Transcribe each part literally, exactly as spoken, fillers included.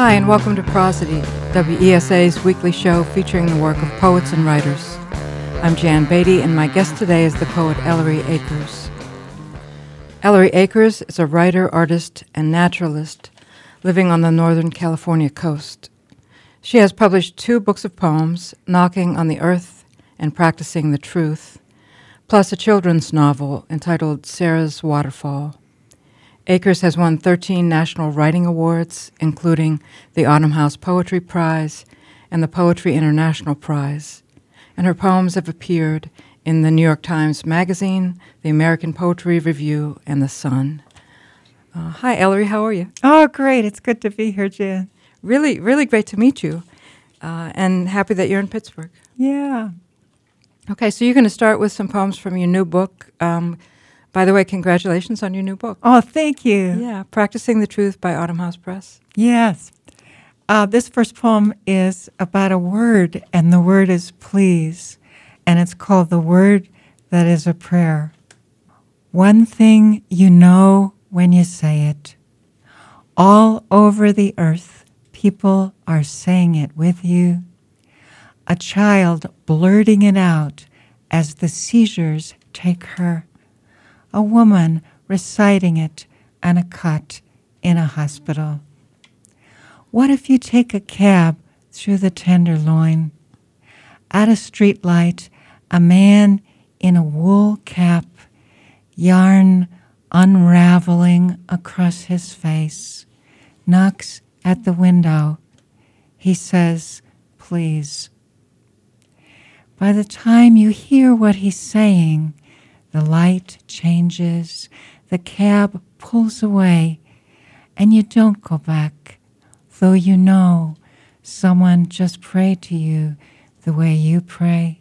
Hi, and welcome to Prosody, W E S A's weekly show featuring the work of poets and writers. I'm Jan Beatty, and my guest today is the poet Ellery Akers. Ellery Akers is a writer, artist, and naturalist living on the Northern California coast. She has published two books of poems, Knocking on the Earth and Practicing the Truth, plus a children's novel entitled Sarah's Waterfall. Akers has won thirteen National Writing Awards, including the Autumn House Poetry Prize and the Poetry International Prize, and her poems have appeared in the New York Times Magazine, the American Poetry Review, and The Sun. Uh, hi, Ellery, how are you? Oh, great. It's good to be here, Jan. Really, really great to meet you, uh, and happy that you're in Pittsburgh. Yeah. Okay, so you're going to start with some poems from your new book. Um, By the way, congratulations on your new book. Oh, thank you. Yeah, Practicing the Truth by Autumn House Press. Yes. Uh, this first poem is about a word, and the word is please, and it's called The Word That Is a Prayer. One thing you know when you say it. All over the earth, people are saying it with you. A child blurting it out as the seizures take her. A woman reciting it on a cot in a hospital. What if you take a cab through the Tenderloin? At a street light, a man in a wool cap, yarn unraveling across his face, knocks at the window. He says, please. By the time you hear what he's saying, the light changes, the cab pulls away, and you don't go back, though you know someone just prayed to you the way you pray.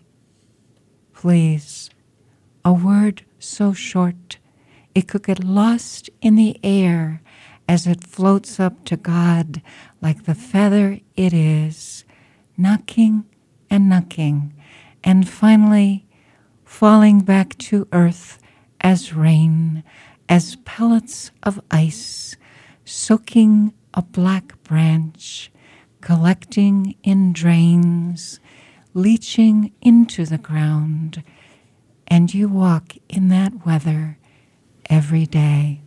Please, a word so short, it could get lost in the air as it floats up to God like the feather it is, knocking and knocking, and finally falling back to earth as rain, as pellets of ice, soaking a black branch, collecting in drains, leaching into the ground, and you walk in that weather every day.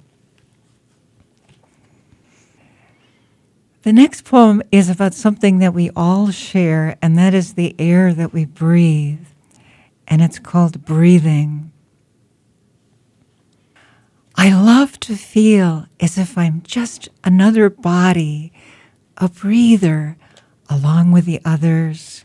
The next poem is about something that we all share, and that is the air that we breathe. And it's called Breathing. I love to feel as if I'm just another body, a breather along with the others.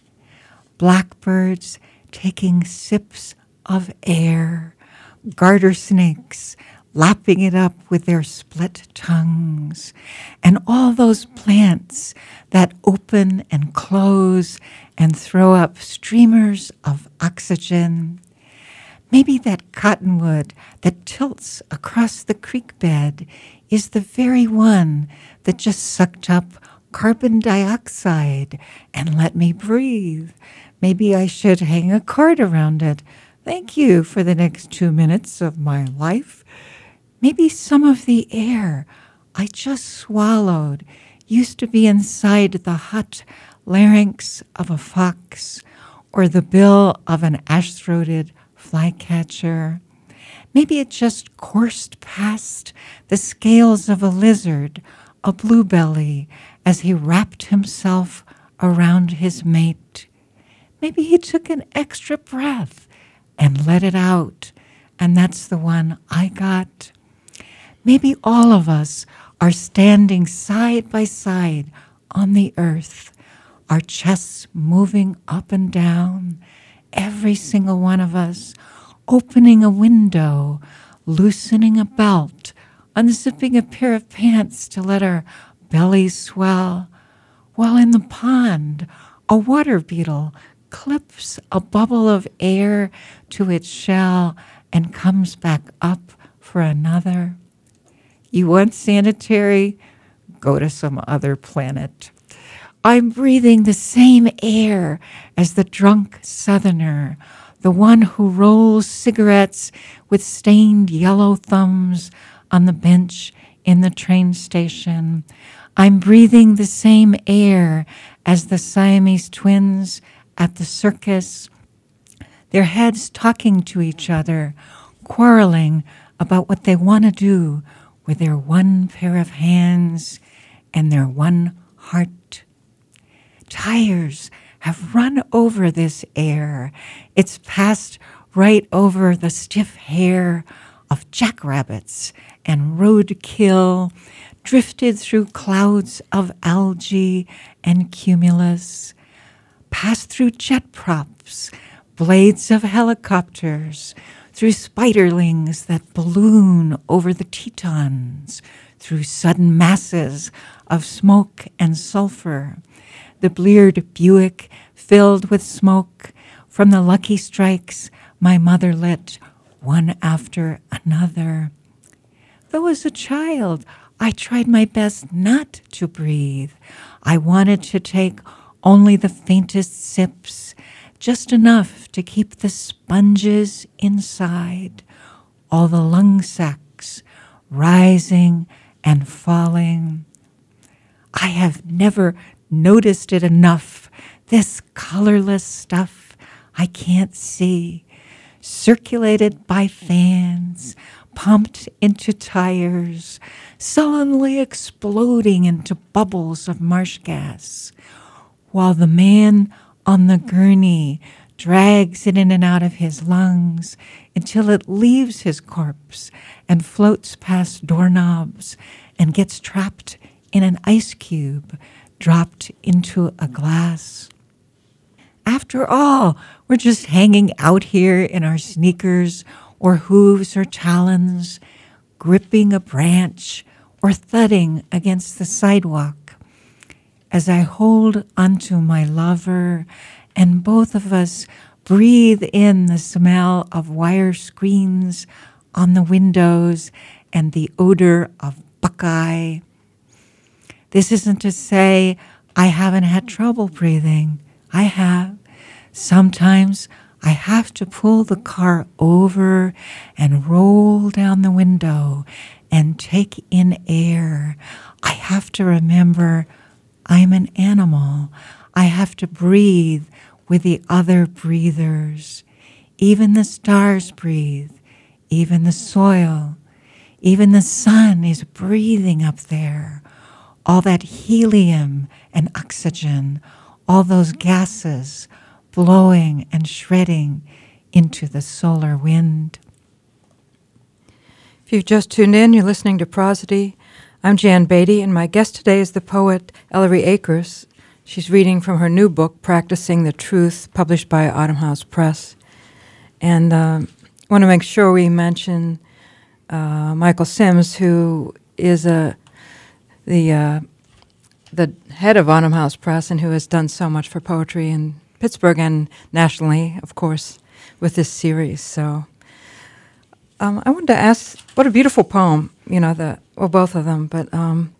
Blackbirds taking sips of air, garter snakes lapping it up with their split tongues, and all those plants that open and close and throw up streamers of oxygen. Maybe that cottonwood that tilts across the creek bed is the very one that just sucked up carbon dioxide and let me breathe. Maybe I should hang a card around it. Thank you for the next two minutes of my life. Maybe some of the air I just swallowed used to be inside the hot larynx of a fox or the bill of an ash-throated flycatcher. Maybe it just coursed past the scales of a lizard, a bluebelly, as he wrapped himself around his mate. Maybe he took an extra breath and let it out, and that's the one I got. Maybe all of us are standing side by side on the earth, our chests moving up and down, every single one of us opening a window, loosening a belt, unzipping a pair of pants to let our bellies swell, while in the pond a water beetle clips a bubble of air to its shell and comes back up for another. You want sanitary? Go to some other planet. I'm breathing the same air as the drunk Southerner, the one who rolls cigarettes with stained yellow thumbs on the bench in the train station. I'm breathing the same air as the Siamese twins at the circus, their heads talking to each other, quarreling about what they want to do with their one pair of hands and their one heart. Tires have run over this air. It's passed right over the stiff hair of jackrabbits and roadkill, drifted through clouds of algae and cumulus, passed through jet props, blades of helicopters, through spiderlings that balloon over the Tetons, through sudden masses of smoke and sulfur, the bleared Buick filled with smoke from the Lucky Strikes my mother lit one after another. Though as a child, I tried my best not to breathe. I wanted to take only the faintest sips, just enough to keep the sponges inside, all the lung sacs rising and falling. I have never noticed it enough, this colorless stuff I can't see, circulated by fans, pumped into tires, sullenly exploding into bubbles of marsh gas, while the man on the gurney drags it in and out of his lungs until it leaves his corpse and floats past doorknobs and gets trapped in an ice cube dropped into a glass. After all, we're just hanging out here in our sneakers or hooves or talons, gripping a branch or thudding against the sidewalk. As I hold onto my lover and both of us breathe in the smell of wire screens on the windows and the odor of buckeye. This isn't to say I haven't had trouble breathing. I have. Sometimes I have to pull the car over and roll down the window and take in air. I have to remember I'm an animal. I have to breathe with the other breathers. Even the stars breathe. Even the soil. Even the sun is breathing up there. All that helium and oxygen, all those gases blowing and shredding into the solar wind. If you've just tuned in, you're listening to Prosody. I'm Jan Beatty, and my guest today is the poet Ellery Akers. She's reading from her new book, Practicing the Truth, published by Autumn House Press. And uh, I want to make sure we mention uh, Michael Sims, who is a the uh, the head of Autumn House Press and who has done so much for poetry in Pittsburgh and nationally, of course, with this series. So um, I wanted to ask, what a beautiful poem, you know, the well, both of them, but um,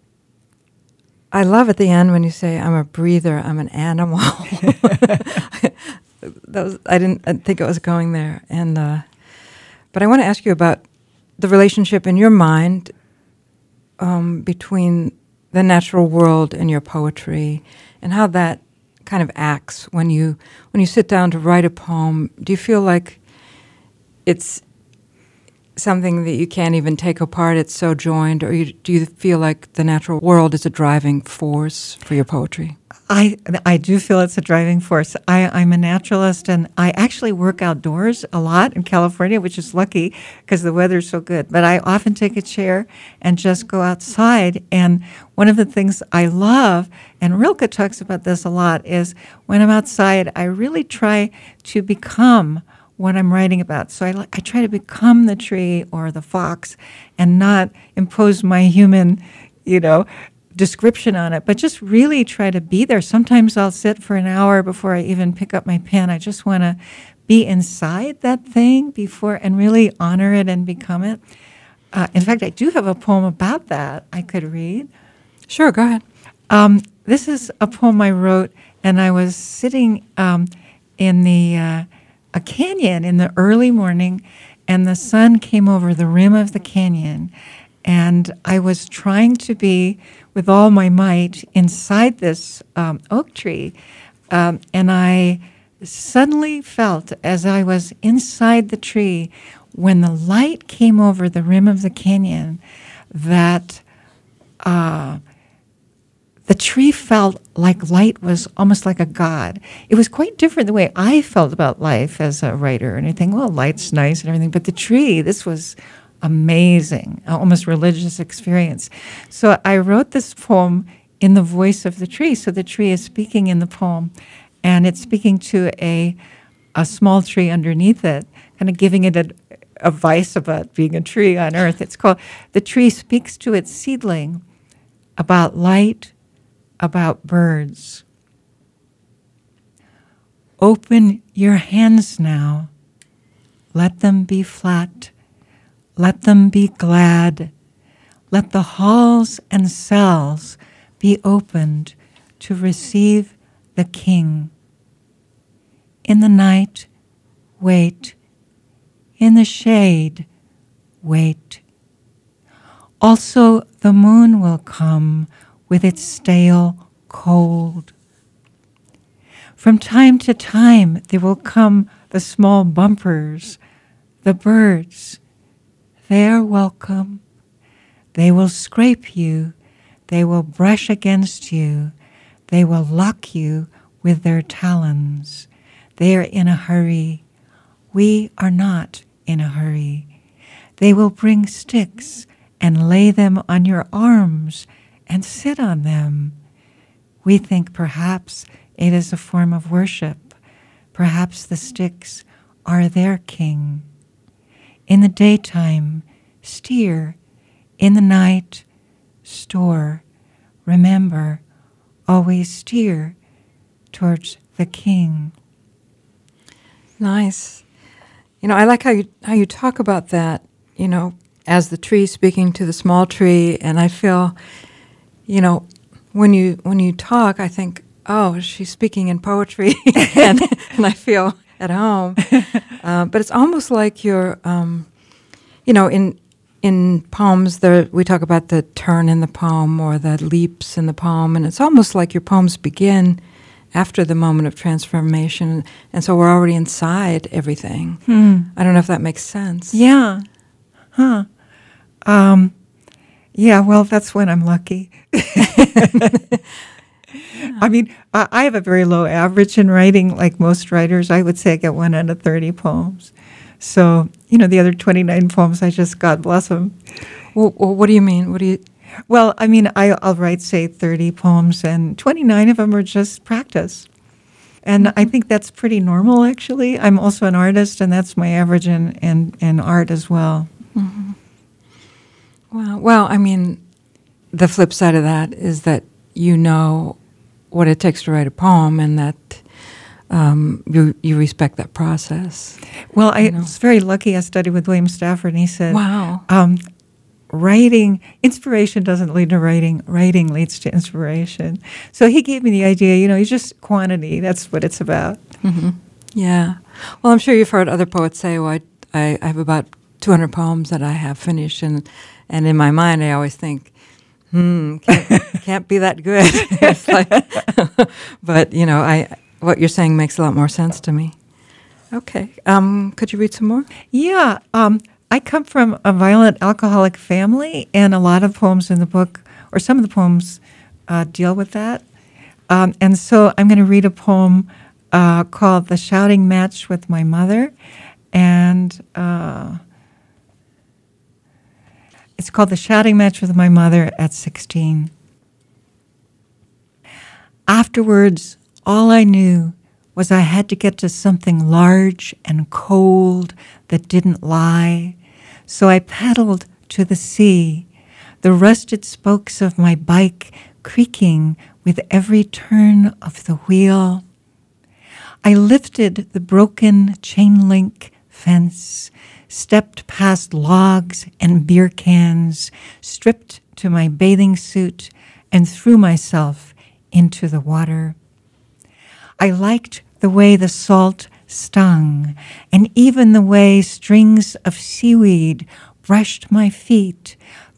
I love at the end when you say, I'm a breather, I'm an animal. that was, I didn't I think it was going there. And uh, but I want to ask you about the relationship in your mind um, between the natural world and your poetry, and how that kind of acts when you when you sit down to write a poem. Do you feel like it's something that you can't even take apart, it's so joined, or you, do you feel like the natural world is a driving force for your poetry? I I do feel it's a driving force. I, I'm a naturalist, and I actually work outdoors a lot in California, which is lucky because the weather's so good. But I often take a chair and just go outside. And one of the things I love, and Rilke talks about this a lot, is when I'm outside, I really try to become what I'm writing about. So I, I try to become the tree or the fox and not impose my human, you know, description on it, but just really try to be there. Sometimes I'll sit for an hour before I even pick up my pen. I just want to be inside that thing before and really honor it and become it. Uh, in fact, I do have a poem about that I could read. Sure, go ahead. Um, this is a poem I wrote, and I was sitting um, in the uh, a canyon in the early morning, and the sun came over the rim of the canyon, And I was trying to be, with all my might, inside this um, oak tree. Um, and I suddenly felt, as I was inside the tree, when the light came over the rim of the canyon, that uh, the tree felt like light was almost like a god. It was quite different the way I felt about life as a writer. And I think, well, light's nice and everything. But the tree, this was amazing, almost religious experience. So I wrote this poem in the voice of the tree. So the tree is speaking in the poem, and it's speaking to a a small tree underneath it, kind of giving it a, advice about being a tree on earth. It's called, the tree speaks to its seedling about light, about birds. Open your hands now. Let them be flat. Let them be glad. Let the halls and cells be opened to receive the King. In the night, wait. In the shade, wait. Also, the moon will come with its stale cold. From time to time, there will come the small bumpers, the birds. They are welcome. They will scrape you. They will brush against you. They will lock you with their talons. They are in a hurry. We are not in a hurry. They will bring sticks and lay them on your arms and sit on them. We think perhaps it is a form of worship. Perhaps the sticks are their king. In the daytime, steer. In the night, store. Remember, always steer towards the King. Nice. You know, I like how you how you talk about that, you know, as the tree speaking to the small tree, and I feel, you know, when you when you talk, I think, oh, she's speaking in poetry, and, and I feel at home. Uh, but it's almost like you're, um, you know, in in poems, there we talk about the turn in the poem or the leaps in the poem, and it's almost like your poems begin after the moment of transformation, and so we're already inside everything. Hmm. I don't know if that makes sense. Yeah. Huh. Um, yeah, well, that's when I'm lucky. Yeah. I mean, I, I have a very low average in writing, like most writers. I would say I get one out of thirty poems. So, you know, the other twenty-nine poems, I just, God bless them. Well, well, what do you mean? What do you... Well, I mean, I, I'll write, say, thirty poems, and twenty-nine of them are just practice. And mm-hmm. I think that's pretty normal, actually. I'm also an artist, and that's my average in, in, in art as well. Mm-hmm. Well, well, I mean, the flip side of that is that you know what it takes to write a poem, and that um, you you respect that process. Well, I know. was very lucky. I studied with William Stafford, and he said, "Wow, um, writing inspiration doesn't lead to writing. Writing leads to inspiration." So he gave me the idea. You know, it's just quantity. That's what it's about. Mm-hmm. Yeah. Well, I'm sure you've heard other poets say, "Well, I, I, I have about two hundred poems that I have finished," and and in my mind, I always think, Hmm, can't, can't be that good. It's like, but you know, I what you're saying makes a lot more sense to me. Okay, um, could you read some more? Yeah, um, I come from a violent alcoholic family, and a lot of poems in the book, or some of the poems, uh, deal with that. Um, and so I'm going to read a poem uh, called "The Shouting Match with My Mother," and uh, it's called "The Shouting Match with My Mother at sixteen. Afterwards, all I knew was I had to get to something large and cold that didn't lie. So I pedaled to the sea, the rusted spokes of my bike creaking with every turn of the wheel. I lifted the broken chain link fence, stepped past logs and beer cans, stripped to my bathing suit, and threw myself into the water. I liked the way the salt stung, and even the way strings of seaweed brushed my feet,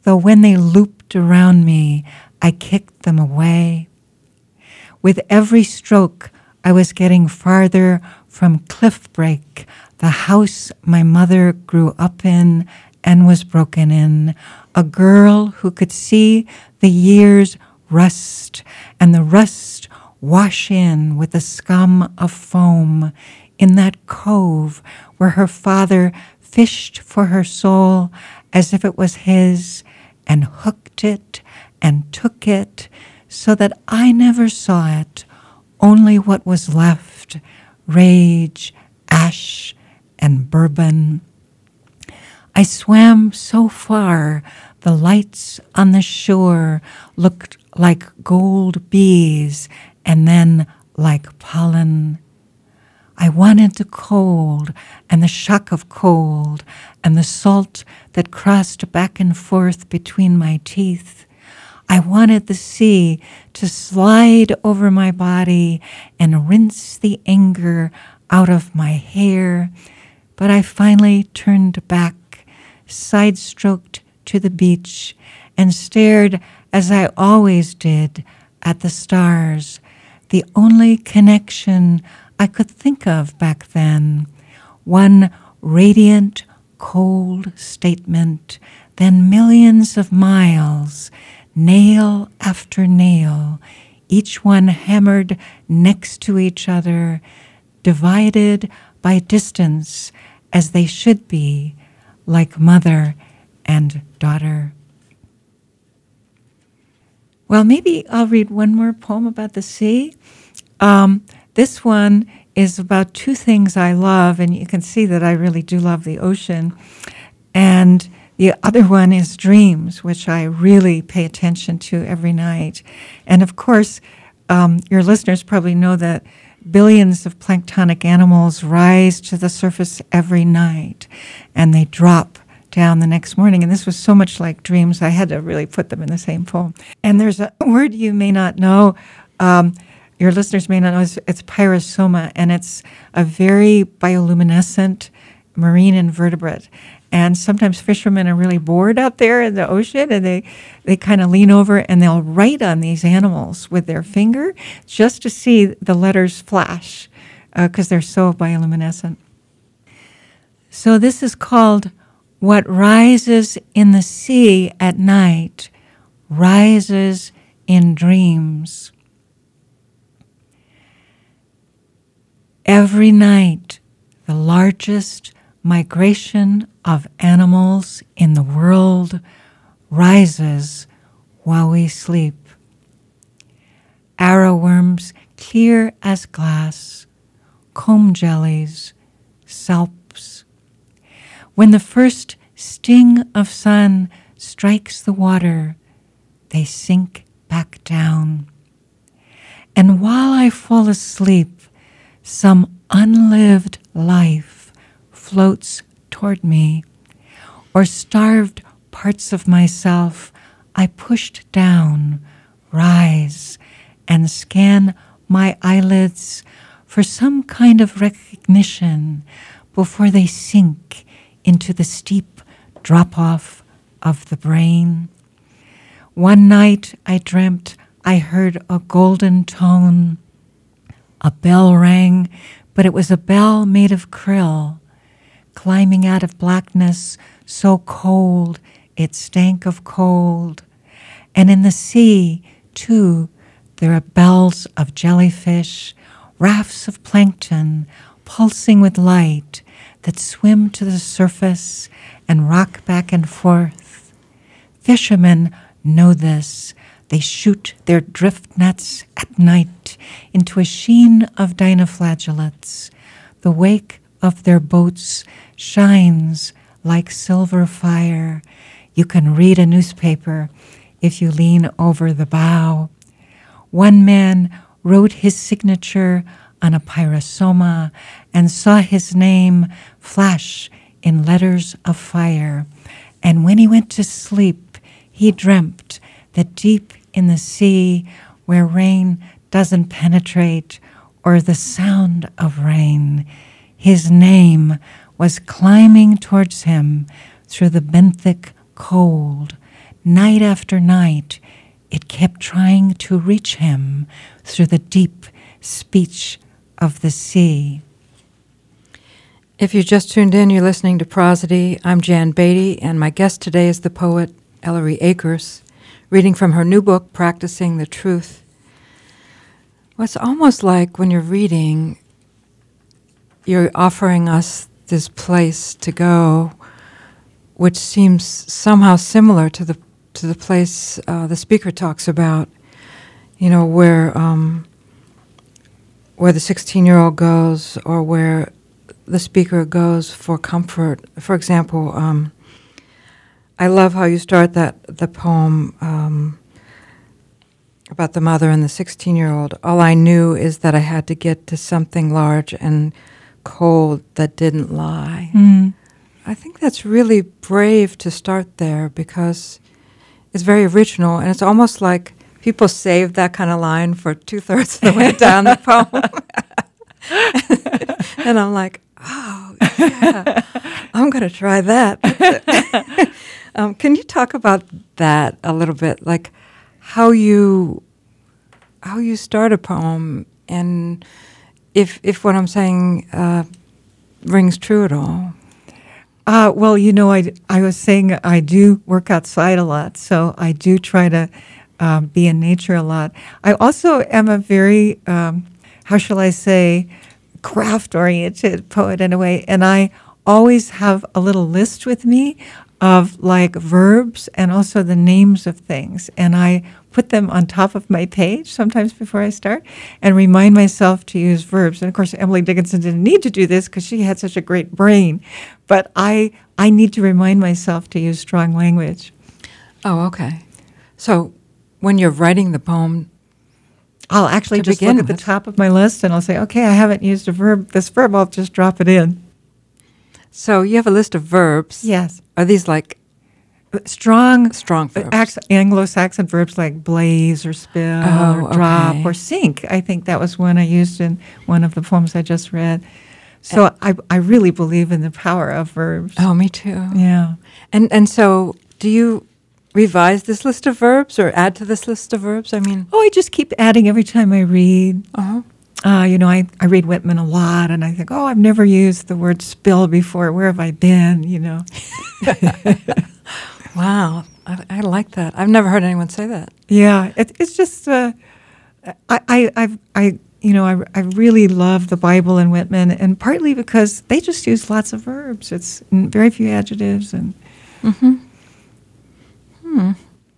though when they looped around me, I kicked them away. With every stroke, I was getting farther from cliff break, the house my mother grew up in and was broken in, a girl who could see the years rust and the rust wash in with the scum of foam in that cove where her father fished for her soul as if it was his and hooked it and took it so that I never saw it, only what was left, rage, ash, and bourbon. I swam so far, the lights on the shore looked like gold bees and then like pollen. I wanted the cold and the shock of cold and the salt that crossed back and forth between my teeth. I wanted the sea to slide over my body and rinse the anger out of my hair, but I finally turned back, side-stroked to the beach, and stared as I always did at the stars, the only connection I could think of back then, one radiant, cold statement, then millions of miles, nail after nail, each one hammered next to each other, divided by distance as they should be, like mother and daughter. Well, maybe I'll read one more poem about the sea. Um, this one is about two things I love, and you can see that I really do love the ocean. And the other one is dreams, which I really pay attention to every night. And of course, um, your listeners probably know that billions of planktonic animals rise to the surface every night, and they drop down the next morning. And this was so much like dreams, I had to really put them in the same poem. And there's a word you may not know, um, your listeners may not know, it's, it's pyrosoma, and it's a very bioluminescent marine invertebrate. And sometimes fishermen are really bored out there in the ocean, and they, they kind of lean over and they'll write on these animals with their finger just to see the letters flash because uh, they're so bioluminescent. So this is called What Rises in the Sea at Night Rises in Dreams. Every night, the largest migration of animals in the world rises while we sleep. Arrowworms clear as glass, comb jellies, salps. When the first sting of sun strikes the water, they sink back down. And while I fall asleep, some unlived life floats toward me, or starved parts of myself I pushed down rise and scan my eyelids for some kind of recognition before they sink into the steep drop-off of the brain. One night I dreamt I heard a golden tone. A bell rang, but it was a bell made of krill, climbing out of blackness so cold it stank of cold. And in the sea, too, there are bells of jellyfish, rafts of plankton pulsing with light that swim to the surface and rock back and forth. Fishermen know this. They shoot their drift nets at night into a sheen of dinoflagellates. The wake of their boats shines like silver fire. You can read a newspaper if you lean over the bow. One man wrote his signature on a pyrosoma and saw his name flash in letters of fire. And when he went to sleep, he dreamt that deep in the sea, where rain doesn't penetrate or the sound of rain, his name was climbing towards him through the benthic cold, night after night, it kept trying to reach him through the deep speech of the sea. If you just tuned in, you're listening to Prosody. I'm Jan Beatty, and my guest today is the poet Ellery Akers, reading from her new book, Practicing the Truth. Well, it's almost like when you're reading, you're offering us this place to go, which seems somehow similar to the to the place uh, the speaker talks about, you know, where um, where the sixteen-year-old goes, or where the speaker goes for comfort. For example, um, I love how you start that the poem um, about the mother and the sixteen-year-old. All I knew is that I had to get to something large and cold that didn't lie. Mm. I think that's really brave to start there, because it's very original, and it's almost like people save that kind of line for two-thirds of the way down the poem. And I'm like, oh, yeah, I'm going to try that. um, can you talk about that a little bit, like how you how you start a poem, and if if what I'm saying uh, rings true at all? Uh, well, you know, I, I was saying I do work outside a lot, so I do try to um, be in nature a lot. I also am a very, um, how shall I say, craft-oriented poet in a way, and I always have a little list with me of like verbs and also the names of things, and I put them on top of my page sometimes before I start and remind myself to use verbs. And of course, Emily Dickinson didn't need to do this because she had such a great brain, but I I need to remind myself to use strong language. Oh, okay. So when you're writing the poem, I'll actually to just begin look at the with. top of my list and I'll say, okay, I haven't used a verb. This verb, I'll just drop it in. So you have a list of verbs. Yes. Are these like Strong, strong verbs? Ac- Anglo-Saxon verbs like blaze or spill Oh, or drop okay. or sink. I think that was one I used in one of the poems I just read. So I, I really believe in the power of verbs. Oh, me too. Yeah. And and so do you revise this list of verbs or add to this list of verbs? I mean, Oh, I just keep adding every time I read. uh-huh. Uh, you know, I, I read Whitman a lot, and I think, oh, I've never used the word spill before. Where have I been, you know? Wow. I, I like that. I've never heard anyone say that. Yeah, it, it's just, uh, I, I, I've, I, you know, I, I really love the Bible and Whitman, and partly because they just use lots of verbs. It's n- very few adjectives, and Mm-hmm. Hmm.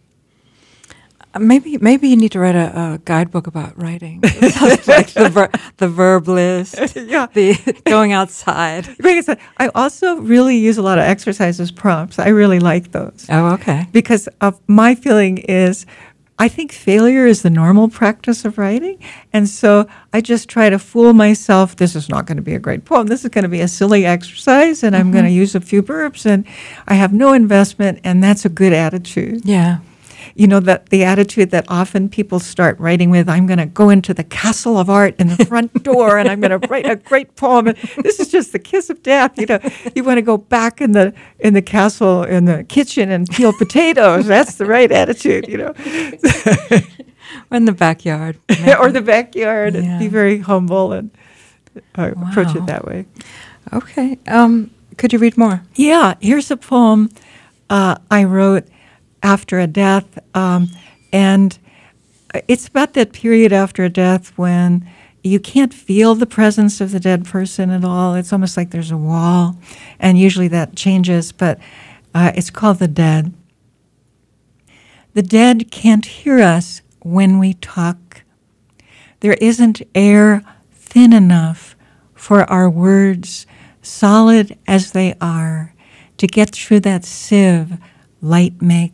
Uh, Maybe maybe you need to write a, a guidebook about writing. Like the, ver- the verb list, yeah. the going outside. Like I said, I also really use a lot of exercises prompts. I really like those. Oh, okay. Because of my feeling is, I think failure is the normal practice of writing, and so I just try to fool myself. This is not going to be a great poem. This is going to be a silly exercise, and I'm going to use a few verbs, and I have no investment, and that's a good attitude. Yeah. You know, that the attitude that often people start writing with, I'm going to go into the castle of art in the front door and I'm going to write a great poem. And this is just the kiss of death. You know, you want to go back in the in the castle in the kitchen and peel potatoes. That's the right attitude, you know. Or in the backyard. Or the backyard, Yeah. and be very humble and uh, approach Wow. it that way. Okay. Um, could you read more? Yeah, here's a poem uh, I wrote after a death, um, and it's about that period after a death when you can't feel the presence of the dead person at all. It's almost like there's a wall, and usually that changes, but uh, it's called The Dead. The dead can't hear us when we talk. There isn't air thin enough for our words, solid as they are, to get through that sieve light makes.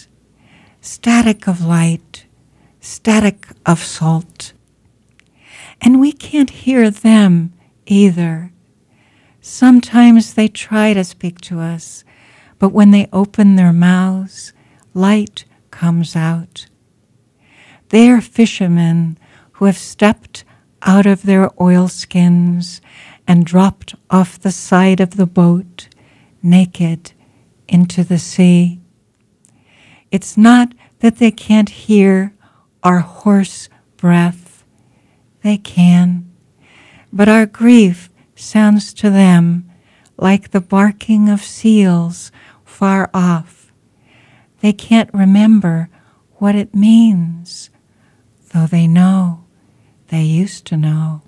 Static of light, static of salt. And we can't hear them either. Sometimes they try to speak to us, but when they open their mouths, light comes out. They are fishermen who have stepped out of their oilskins and dropped off the side of the boat, naked, into the sea. It's not that they can't hear our hoarse breath. They can. But our grief sounds to them like the barking of seals far off. They can't remember what it means, though they know, they used to know.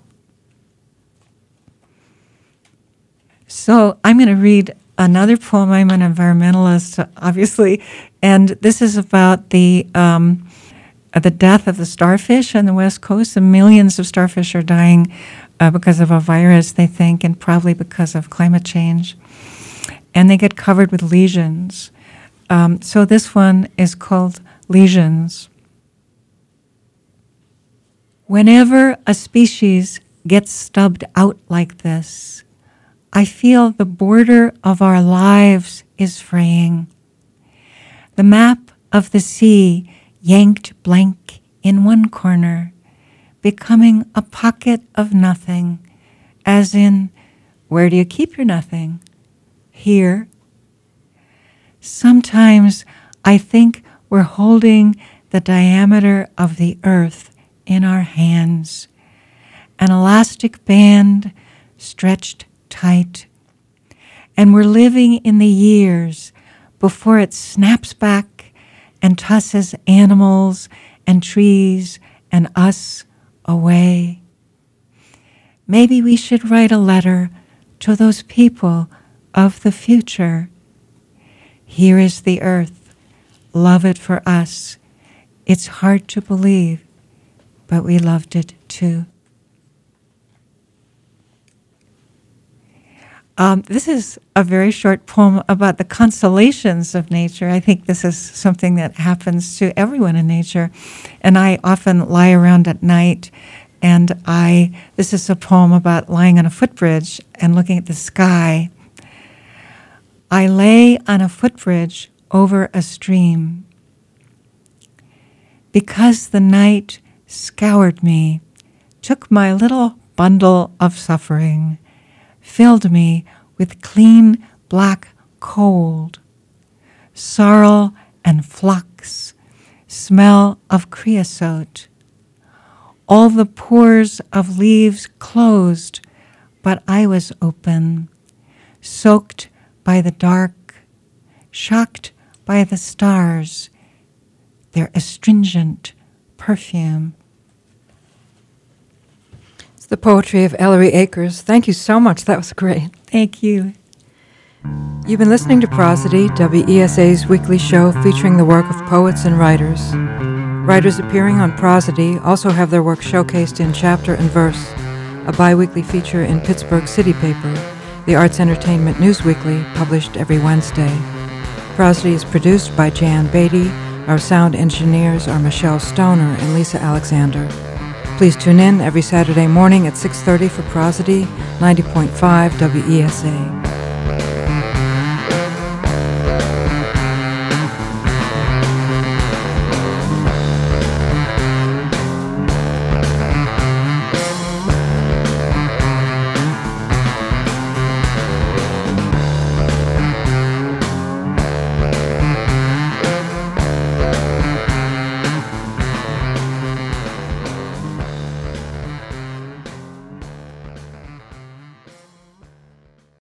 So I'm going to read another poem. I'm an environmentalist, obviously, and this is about the um, the death of the starfish on the West Coast. And millions of starfish are dying uh, because of a virus, they think, and probably because of climate change. And they get covered with lesions. Um, so this one is called Lesions. Whenever a species gets stubbed out like this, I feel the border of our lives is fraying. The map of the sea yanked blank in one corner, becoming a pocket of nothing, as in, where do you keep your nothing? Here. Sometimes I think we're holding the diameter of the earth in our hands, an elastic band stretched tight, and we're living in the years before it snaps back and tosses animals and trees and us away. Maybe we should write a letter to those people of the future. Here is the earth. Love it for us. It's hard to believe, but we loved it too. Um, this is a very short poem about the consolations of nature. I think this is something that happens to everyone in nature. And I often lie around at night, and I, this is a poem about lying on a footbridge and looking at the sky. I lay on a footbridge over a stream. Because the night scoured me, took my little bundle of suffering, filled me with clean black cold, sorrel and flux, smell of creosote. All the pores of leaves closed, but I was open, soaked by the dark, shocked by the stars, their astringent perfume. The poetry of Ellery Akers. Thank you so much. That was great. Thank you. You've been listening to Prosody, W E S A's weekly show featuring the work of poets and writers. Writers appearing on Prosody also have their work showcased in Chapter and Verse, a bi-weekly feature in Pittsburgh City Paper, the Arts Entertainment News Weekly, published every Wednesday. Prosody is produced by Jan Beatty. Our sound engineers are Michelle Stoner and Lisa Alexander. Please tune in every Saturday morning at six thirty for Prosody, ninety point five W E S A.